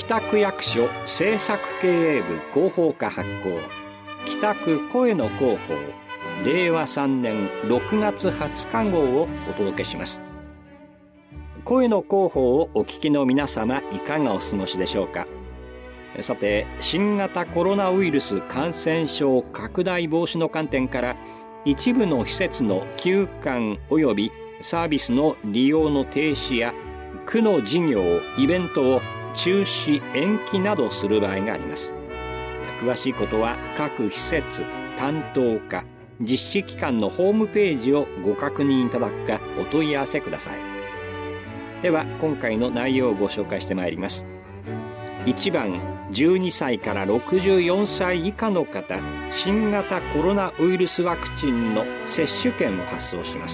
北区役所政策経営部広報課発行、北区声の広報令和3年6月20日号をお届けします。声の広報をお聞きの皆様、いかがお過ごしでしょうか。さて、新型コロナウイルス感染症拡大防止の観点から、一部の施設の休館及びサービスの利用の停止や区の事業イベントを中止延期などする場合があります。詳しいことは各施設担当課実施機関のホームページをご確認いただくかお問い合わせください。では今回の内容をご紹介してまいります。1番、12歳から64歳以下の方、新型コロナウイルスワクチンの接種券を発送します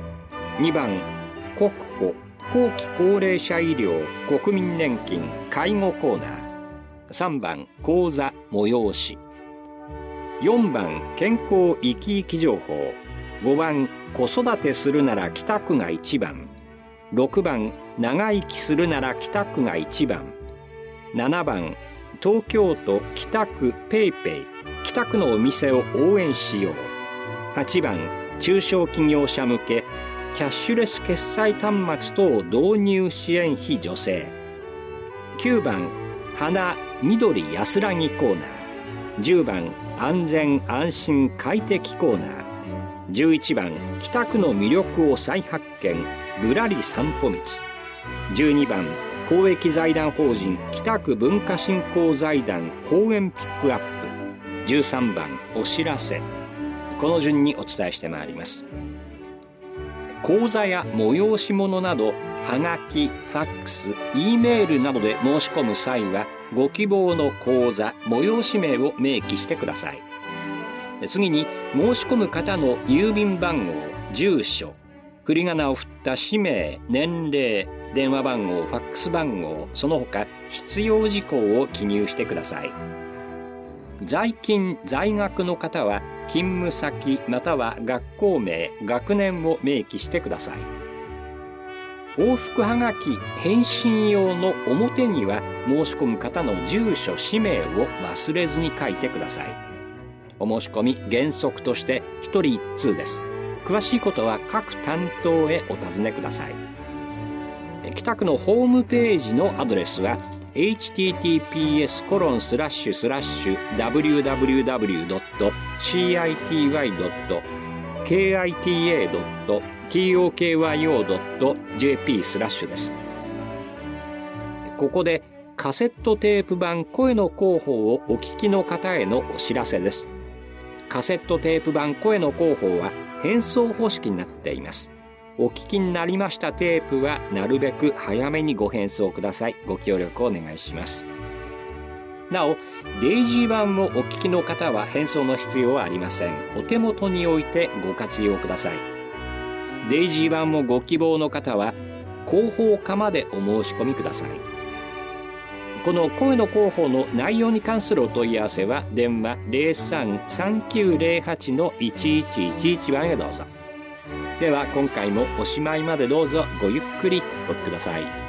。2番、国保後期高齢者医療国民年金介護コーナー。3番、講座催し。4番、健康生き生き情報。5番、子育てするなら北区が1番。6番、長生きするなら北区が1番。7番、東京都北区ペイペイ北区のお店を応援しよう。8番、中小企業者向けキャッシュレス決済端末等導入支援費助成。9番、花緑安らぎコーナー。10番、安全安心快適コーナー。11番、北区の魅力を再発見ぶらり散歩道。12番、公益財団法人北区文化振興財団公演ピックアップ。13番、お知らせ。この順にお伝えしてまいります。講座や催し物など、はがき、ファックス、Eメールなどで申し込む際は、ご希望の講座、催し名を明記してください。次に、申し込む方の郵便番号、住所、振り仮名を振った氏名、年齢、電話番号、ファックス番号、その他必要事項を記入してください。在勤・在学の方は、勤務先または学校名、学年を明記してください。往復はがき返信用の表には申し込む方の住所・氏名を忘れずに書いてください。お申し込み原則として1人1通です。詳しいことは各担当へお尋ねください。北区のホームページのアドレスはhttps://www.kita.tokyo.jp/ です。ここでカセットテープ版声の広報をお聞きの方へのお知らせです。カセットテープ版声の広報は返送方式になっています。お聞きになりましたテープはなるべく早めにご返送ください。ご協力をお願いします。なお、デイジー版をお聞きの方は返送の必要はありません。お手元に置いてご活用ください。デイジー版をご希望の方は広報課までお申し込みください。この声の広報の内容に関するお問い合わせは電話 03-3908-1111 番へどうぞ。では今回もおしまいまでどうぞごゆっくりお聞きください。